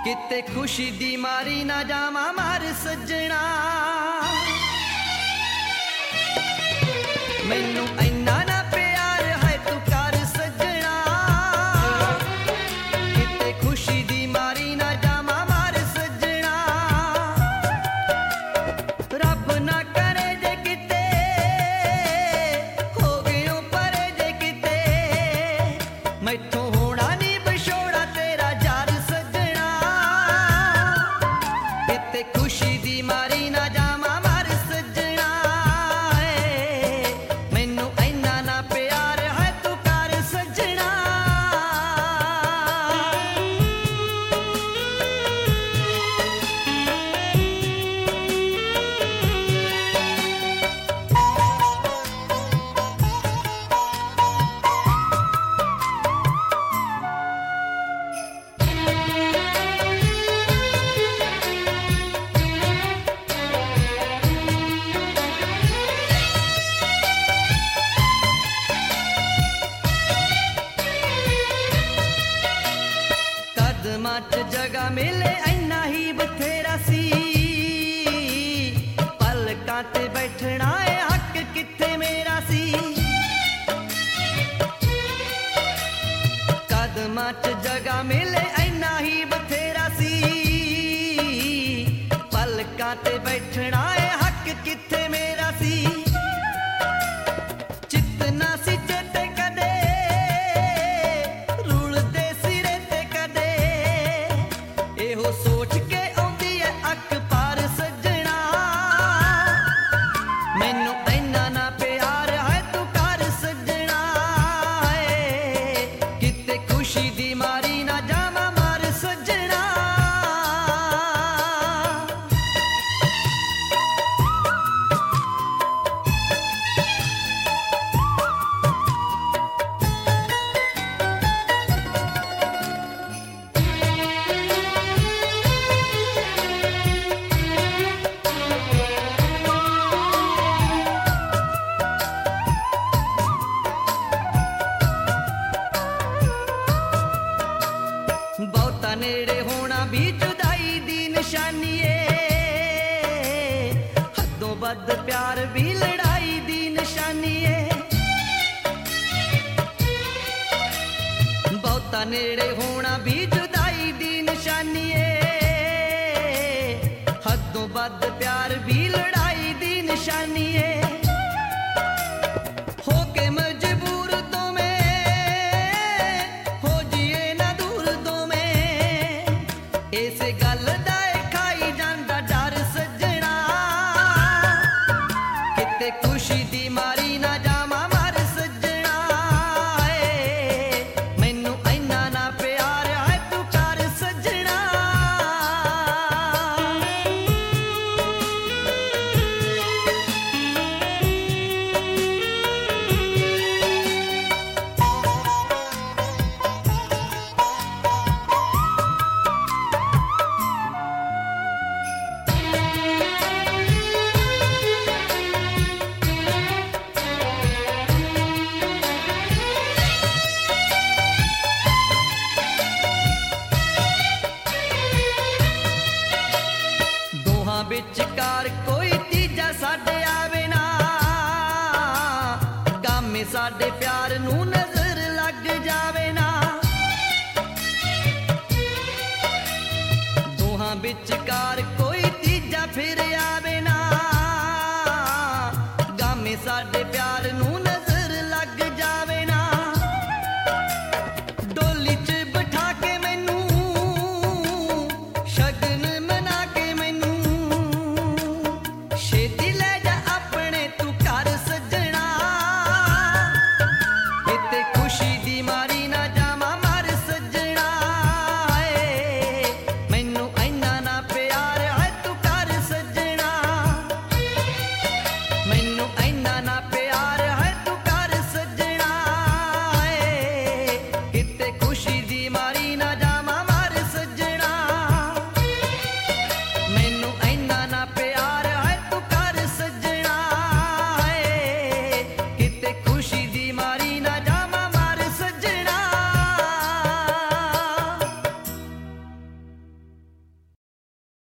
किते खुशी दी मारी ना जावा मार सजना मैनू इन्ना ना प्यार है तू कर सजना किते खुशी दी मारी ना जावा मार सजना रब ना करे जे किते हो गयो परे जे किते मैथों होना नहीं बछोड़ा तेरा जार सजना किते खुशी दी मारी ना जावा मार सजना मैनू इन्ना ना प्यार है तू कर सजना कदमां च जगह मिले इन्ना ही बथेरा सी पलकां ते बैठना है हक किथे मेरा सी कदमां च जगह मिले इन्ना ही बथेरा सी पलकां ते बैठना है हक किथे मेरा सी चितना सी चेते कदे रुलदे सिरे ते कदे एहो सोच के आउंदी है अख पार सजना मैनू इन्ना ना प्यार है तू कर सजना किते खुशी दी मारी ना जावा मार सजना बहुता नेड़े होना भी जुदाई दी निशानी है हदों बद प्यार भी लड़ाई दी निशानी है बहुता नेड़े होना भी जुदाई दी निशानी है हदों बद प्यार भी लड़ाई दी निशानी है होके मजबूर तो मैं हो जिए ना दूर दो में इस गल दा खाई जांदा डर सजना किते खुशी दी मारी ना जावा मार सजना मैनू इन्ना ना प्यार है तू कर सजना दोहां विचकार कोई तीजा साडे आवे ना गामे साडे प्यार नू नजर लग जावे ना दोहां विचकार कोई तीजा फिर आवे ना